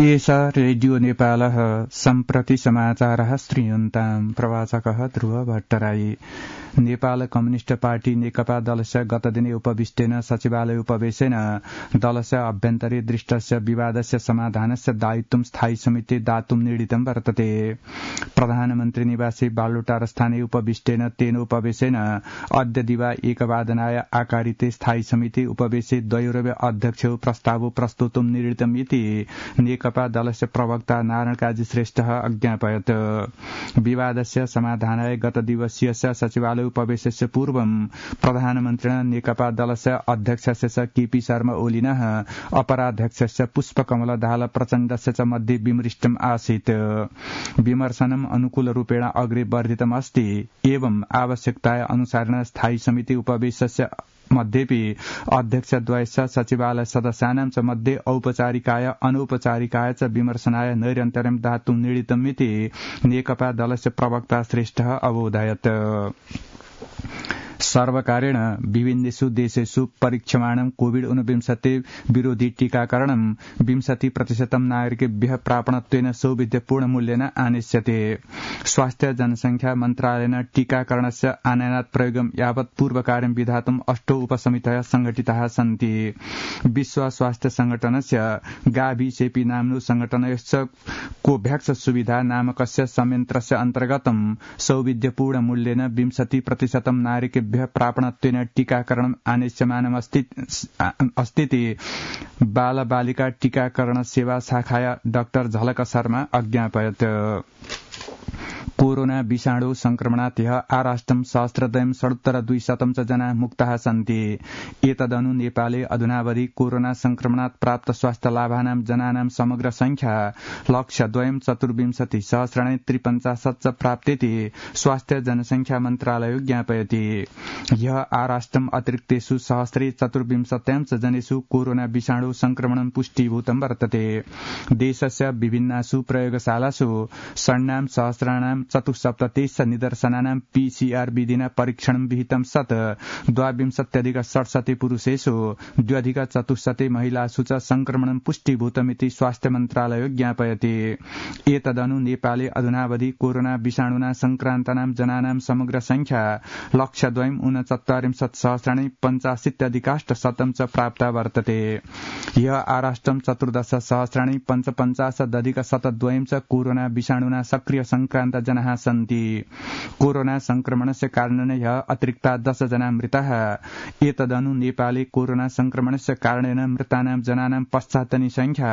एष रेडियो नेपालः सम्प्रति समाचारः श्रूयन्ताम् प्रवाचकः ध्रुव भट्टराई। नेपाल कम्युनिष्ट पार्टी नेकपा दलस्य गतदिने उपविष्टेन सचिवालय उपवेशेन दलस्य अभ्यन्तरे दृष्टस्य विवादस्य समाधानस्य दायित्वं स्थायी समिति दातुं निर्णीतं वर्तते। प्रधानमन्त्री निवासी बालुटार स्थाने उपविष्टेन तेनोपवेशेन अद्य दिवा 1:00 आकारिते स्थायी समिति उपवेशे द्वयोरवि अध्यक्षौ प्रस्तावो प्रस्तुतुं निर्णीतम् इति नेकपा दलस्य प्रवक्ता नारायण काजी श्रेष्ठः अज्ञापयत्। विवादस्य समाधानाय गतदिवसीयस्य सचिवालय उपवेशस्य पूर्वं प्रधानमन्त्रिणा नेकपा दलस्य अध्यक्षस्य केपी शर्मा ओलिनः अपराध्यक्षस्य पुष्पकमल दाहाल प्रचण्डस्य च मध्ये विमृष्टम् आसीत्। विमर्शनम् अनुकूलरूपेण अग्रे वर्धितमस्ति एवं आवश्यकताया अनुसारेण स्थायी समिति उपवेशस्य मध्येपि अध्यक्षद्वयस्य सचिवालय सदस्यानां च मध्ये औपचारिकाय अनौपचारिकाय च विमर्शनाय नैरन्तर्यं दातुं निर्णीतम् इति नेकपा दलस्य प्रवक्ता श्रेष्ठः अवोधयत्। सर्वकारेण विभिन्नेषु देशेषु परीक्ष्यमाणं कोविड-19 विरोधी टीकाकरणं 20% नागरिकेभ्यः प्रापणत्वेन सौविध्यपूर्णमूल्येन आनेष्यते। स्वास्थ्य जनसंख्या मन्त्रालयेन टीकाकरणस्य आनयनात् प्रयोगं यावत् पूर्वकार्यं विधातुं 8 उपसमितयः संघटिताः सन्ति। विश्व स्वास्थ्य संघटनस्य गाभिसेपी नाम्नो संघटनस्य कोभ्याक्स सुविधा नामकस्य संयन्त्रस्य अन्तर्गतं सौविध्यपूर्णमूल्येन 20% नागरिकेभ्यः प्रापणत्वेन टीकाकरणम् आनेष्यमानमस्तीति बालबालिका टीकाकरण सेवा शाखाया डाक्टर झलक शर्मा अज्ञापयत्। कोरोना विषाणु संक्रमणात् आराष्ट्रं 1,200 जना मुक्ताः सन्ति। एतदनु नेपाले अधुनावधि कोरोना संक्रमणात् प्राप्त स्वास्थ्य लाभानां जनानां समग्र संख्या 1,24,सहस्राणि प्राप्तेति स्वास्थ्य जनसंख्या मन्त्रालयो ज्ञापयति। ह्यः आराष्ट्रम् अतिरिक्तेषु 1,420 जनेषु कोरोना विषाणु संक्रमणं पुष्टीभूतं वर्तते। देशस्य विभिन्नासु प्रयोगशालासु षण्णां सहस्राणां 74 निदर्शनानां PCR विधिना परीक्षणं विहितं सत् 22,67 पुरुषेषु 2,64 महिलासु च संक्रमणं पुष्टीभूतमिति स्वास्थ्य मन्त्रालयो ज्ञापयति। एतदनु नेपाले अधुनावधि कोरोना विषाणुना संक्रान्तानां जनानां समग्र संख्या 1,69,सहस्राणि 85,800 प्राप्ता वर्तते। ह्यः आराष्ट्रं 14,सहस्राणि 55,102 कोरोना विषाणुना सक्रिय संक्रान्त जनाः सन्ति। कोरोना संक्रमणस्य कारणेन ह्यः अतिरिक्ता 10 जना मृताः। एतदनु नेपाले कोरोना संक्रमणस्य कारणेन मृतानां जनानां पश्चात्तनी संख्या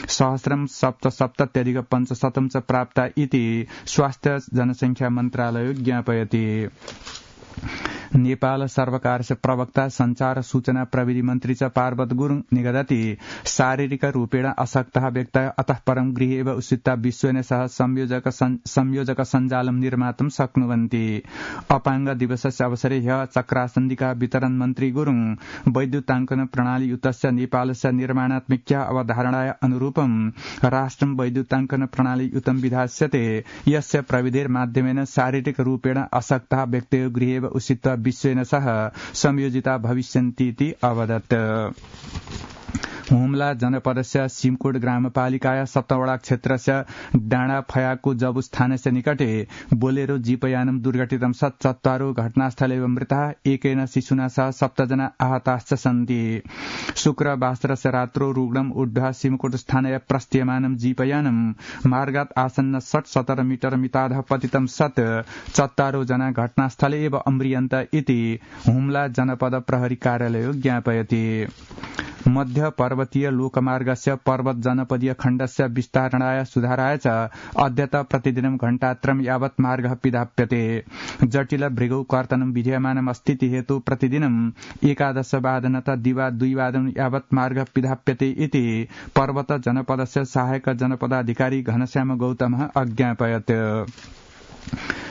1,77,500 प्राप्ता इति स्वास्थ्य जनसंख्या मन्त्रालयो ज्ञापयति। नेपाल सर्वकारस्य प्रवक्ता संचार सूचना प्रविधि मन्त्री च पार्वत गुरुङ निगदति शारीरिक रूपेण अशक्तः व्यक्तय अतः परं गृहे एव उषिता विश्वेन सह संयोजक सञ्जालं निर्मातुं शक्नुवन्ति। अपाङ्ग दिवसस्य अवसरे ह्यः चक्रासन्दिका वितरण मन्त्री गुरुङ वैद्युताङ्कन प्रणाली युतस्य नेपालस्य निर्माणात्मिक्या अवधारणाय अनुरूपं राष्ट्रं वैद्युताङ्कन प्रणाली युतं विधास्यते यस्य प्रविधेर्माध्यमेन शारीरिक रूपेण अशक्तः व्यक्तयो गृहे एव उषित्वा विश्वेन सह संयोजिता भविष्यन्तीति अवदत्। हुम्ला जनपदस्य सिमकोट ग्रामपालिकाया सप्तवडा क्षेत्रस्य डाँडाफयाको जबुस्थानस्य निकटे बोलेरो जीपयानं दुर्घटितं सत् 4 घटनास्थले एव मृताः एकेन शिशुना सह 7 जना आहताश्च सन्ति। शुक्रवासरस्य रात्रौ रुग्णम् उड्ढ्वा सिमकोट स्थानय प्रस्थीयमानं जीपयानं मार्गात् आसन्न 60-70 मीटर मिताधः पतितं सत् 4 जना घटनास्थले एव अम्रियन्त इति हुम्ला जनपद प्रहरी कार्यालयो ज्ञापयति। मध्य पर्वतीय लोकमार्गस्य पर्वत जनपदीय खण्डस्य विस्तारणाय सुधाराय च अद्यतः प्रतिदिनं घण्टात्रयं यावत् मार्गः पिधाप्यते। जटिल भृगौ कर्तनं विधीयमानमस्ति हेतु प्रतिदिनं 11 वादनतः दिवा 2 वादन यावत् मार्गः पिधाप्यते इति पर्वत जनपदस्य सहायक जनपदाधिकारी घनश्याम गौतमः अज्ञापयत्।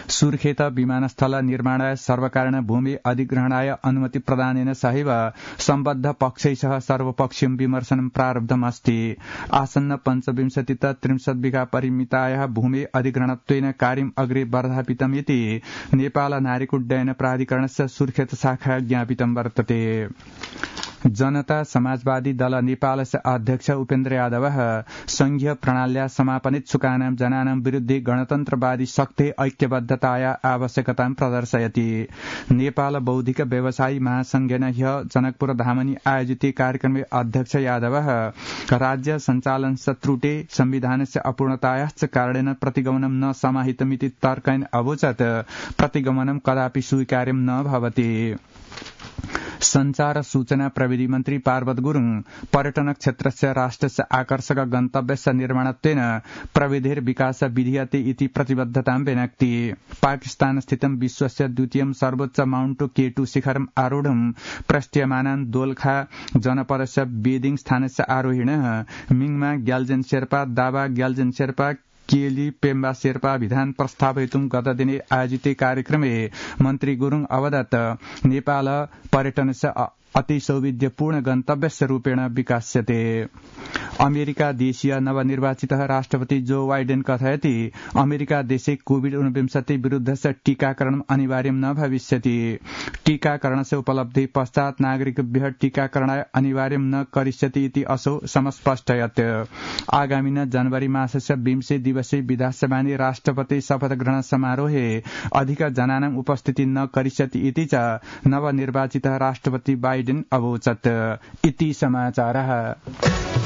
सुर्खेत विमानस्थल निर्माणाय सर्वकारण भूमि अधिग्रहणाय अनुमति प्रदानेन सहैव सम्बद्ध पक्षैः सर्वपक्षीय विमर्शनं प्रारब्धमस्ति। आसन्न 25-30 बिघा परिमितायाः भूमि अधिग्रहणत्वेन कार्यम् अग्रे वर्धापितमिति नेपाल नागरिक उड्डयन प्राधिकरणस्य सुर्खेत शाखा ज्ञापितं वर्तते। जनता समाजवादी दल नेपालस्य अध्यक्ष उपेन्द्र यादवः संघीय प्रणाल्या समापनेच्छुकानां जनानां विरुद्धे गणतन्त्रवादी शक्ते ऐक्यबद्धताया आवश्यकतां प्रदर्शयति। नेपाल बौद्धिक व्यवसायी महासंघेन ह्य जनकपुर धामनि आयोजिते कार्यक्रमे अध्यक्ष यादवः राज्य सञ्चालनस्य त्रुटे संविधानस्य अपूर्णतायाश्च कारणेन प्रतिगमनं न समाहितमिति तर्कयन् अवोचत् प्रतिगमनं कदापि स्वीकार्यं न भवति। संचार सूचना प्रविधि मन्त्री पार्वत गुरुङ पर्यटन क्षेत्रस्य राष्ट्रस्य आकर्षक गन्तव्यस्य निर्माणत्वेन प्रविधिर विकास विधीयते इति प्रतिबद्धतां व्यनक्ति। पाकिस्तान स्थितं विश्वस्य द्वितीयं सर्वोच्च माउन्ट K2 शिखरम् आरूढं प्रस्ट्यमानां दोलखा जनपदस्य बेदिङ स्थानस्य आरोहिणः मिङमा ग्याल्जेन शेर्पा दावा ग्याल्जेन शेर्पा केली पेम्बा शेर्पा विधान प्रस्तावयितुं गतदिने आयोजिते कार्यक्रमे मन्त्री गुरुङ अवदत् नेपाल पर्यटनस्य अति सौविध्यपूर्ण गन्तव्यस्य रूपेण विकास्यते। अमेरिका देशीय नवनिर्वाचितः राष्ट्रपति जो बाइडेन कथयति अमेरिका देशे कोविड-19 विरुद्धस्य टीकाकरणम् अनिवार्यं न भविष्यति। टीकाकरणस्य उपलब्धि पश्चात् नागरिकेभ्यः टीकाकरणाय अनिवार्यं न करिष्यति इति असौ समस्पष्टयत्। आगामिन जनवरी मासस्य 20 दिवसे विधानसभानि राष्ट्रपति शपथ ग्रहण समारोहे अधिक जनानाम् उपस्थिति न करिष्यति इति च नवनिर्वाचितः राष्ट्रपति बाइडेन अवोचत्। इति समाचारः।